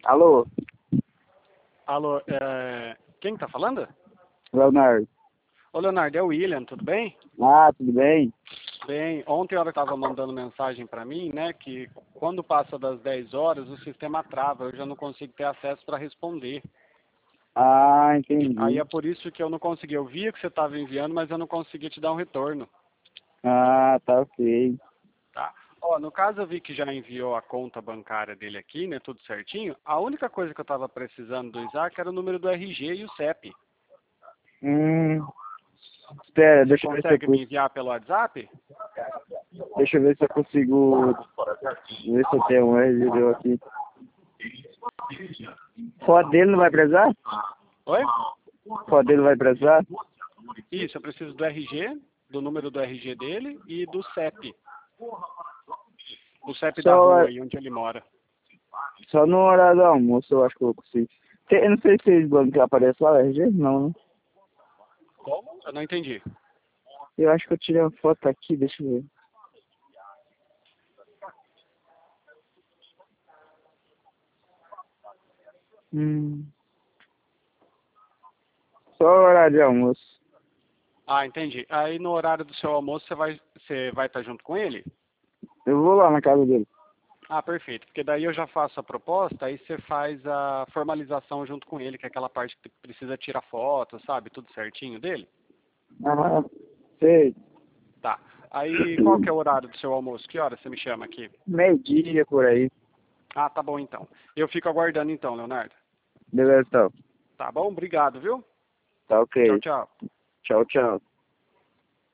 Alô, Alô, quem tá falando? Leonardo. Ô, Leonardo, é o William, tudo bem? Ah, tudo bem? Bem, ontem ela estava mandando mensagem para mim, né, que quando passa das 10 horas o sistema trava, eu já não consigo ter acesso para responder. Ah, Aí entendi. é por isso que eu não consegui. Eu via que você estava enviando, mas eu não consegui te dar um retorno, Ah, tá ok. tá? Ó, no caso eu vi que já enviou a conta bancária dele aqui, né, tudo certinho. A única coisa que eu estava precisando do Isaac era o número do RG e o CEP. Espera, Você consegue me enviar pelo WhatsApp? deixa eu ver se eu consigo ver se eu tenho um RG aqui. Foto dele não vai precisar? Oi? Foto dele vai precisar? Isso, eu preciso do RG, do número do RG dele e do CEP. O CEP da Só, rua aí onde ele mora. só no horário do almoço eu acho que eu consigo. Eu não sei se esse banco que aparece lá, RG? Não, né? Como? Eu não entendi. Eu acho que eu tirei uma foto aqui, deixa eu ver. Só horário de almoço. Ah, entendi. Aí no horário do seu almoço você vai estar junto com ele? Eu vou lá na casa dele. Ah, perfeito. Porque daí eu já faço a proposta, aí você faz a formalização junto com ele, que é aquela parte que precisa tirar foto, sabe? Tudo certinho dele. Ah, sei. Tá. Aí qual que é o horário do seu almoço? Que hora você me chama aqui? Meio-dia por aí. Ah, tá bom então. Eu fico aguardando então, Leonardo. Beleza, então. Tá bom? Obrigado, viu? Tá Tchau, ok. tchau. Tchau, tchau.